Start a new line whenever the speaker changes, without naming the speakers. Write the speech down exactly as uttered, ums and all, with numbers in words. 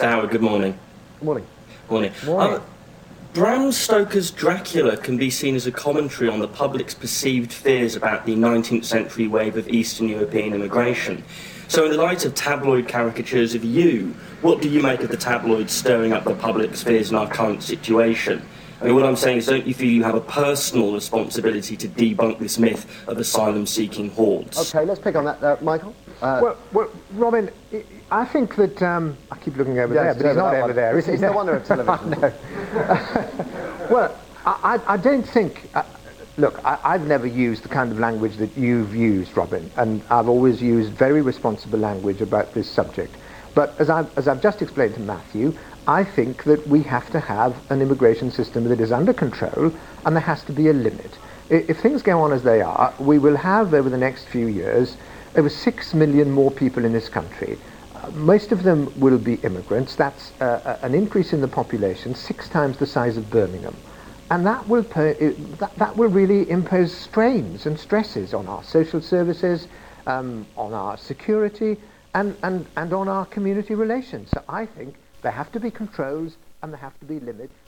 Mister Howard, good morning.
Good morning.
Morning.
Morning.
Um, Bram Stoker's Dracula can be seen as a commentary on the public's perceived fears about the nineteenth century wave of Eastern European immigration. So in the light of tabloid caricatures of you, what do you make of the tabloids stirring up the public's fears in our current situation? I mean, what I'm saying is, don't you feel you have a personal responsibility to debunk this myth of asylum-seeking hordes?
Okay, let's pick on that, uh, Michael. Uh,
well, well, Robin, I think that um, I keep looking over
yes,
there, but he's not over
one.
there. Is
He's
he?
the wonder of television.
No. Well, I, I don't think. Uh, look, I, I've never used the kind of language that you've used, Robin, and I've always used very responsible language about this subject. But as I've, as I've just explained to Matthew, I think that we have to have an immigration system that is under control, and there has to be a limit. If things go on as they are, we will have, over the next few years, over six million more people in this country. Uh, most of them will be immigrants. That's uh, an increase in the population, six times the size of Birmingham. And that will, per, it, that, that will really impose strains and stresses on our social services, um, on our security, and, and, and on our community relations. So I think there have to be controls and there have to be limits.